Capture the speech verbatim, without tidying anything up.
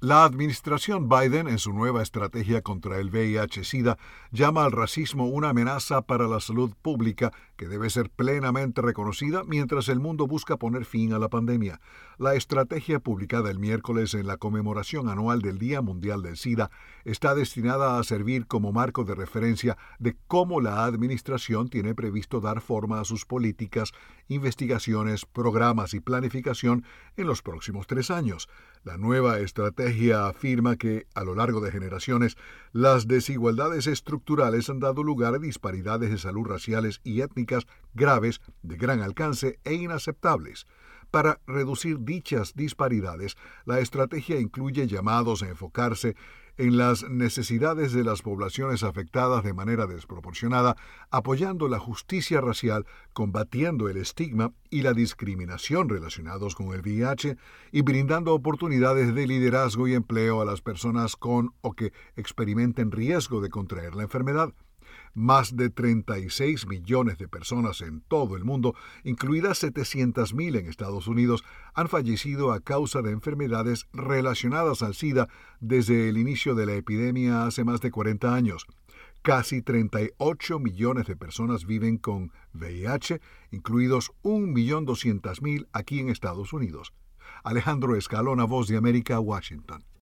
La administración Biden, en su nueva estrategia contra el V I H-Sida, llama al racismo una amenaza para la salud pública que debe ser plenamente reconocida mientras el mundo busca poner fin a la pandemia. La estrategia publicada el miércoles en la conmemoración anual del Día Mundial del SIDA está destinada a servir como marco de referencia de cómo la administración tiene previsto dar forma a sus políticas, investigaciones, programas y planificación en los próximos tres años. La nueva estrategia afirma que, a lo largo de generaciones, las desigualdades estructurales han dado lugar a disparidades de salud raciales y étnicas graves, de gran alcance e inaceptables. Para reducir dichas disparidades, la estrategia incluye llamados a enfocarse en las necesidades de las poblaciones afectadas de manera desproporcionada, apoyando la justicia racial, combatiendo el estigma y la discriminación relacionados con el V I H y brindando oportunidades de liderazgo y empleo a las personas con o que experimenten riesgo de contraer la enfermedad. Más de treinta y seis millones de personas en todo el mundo, incluidas setecientas mil en Estados Unidos, han fallecido a causa de enfermedades relacionadas al SIDA desde el inicio de la epidemia hace más de cuarenta años. Casi treinta y ocho millones de personas viven con V I H, incluidos un millón doscientas mil aquí en Estados Unidos. Alejandro Escalona, Voz de América, Washington.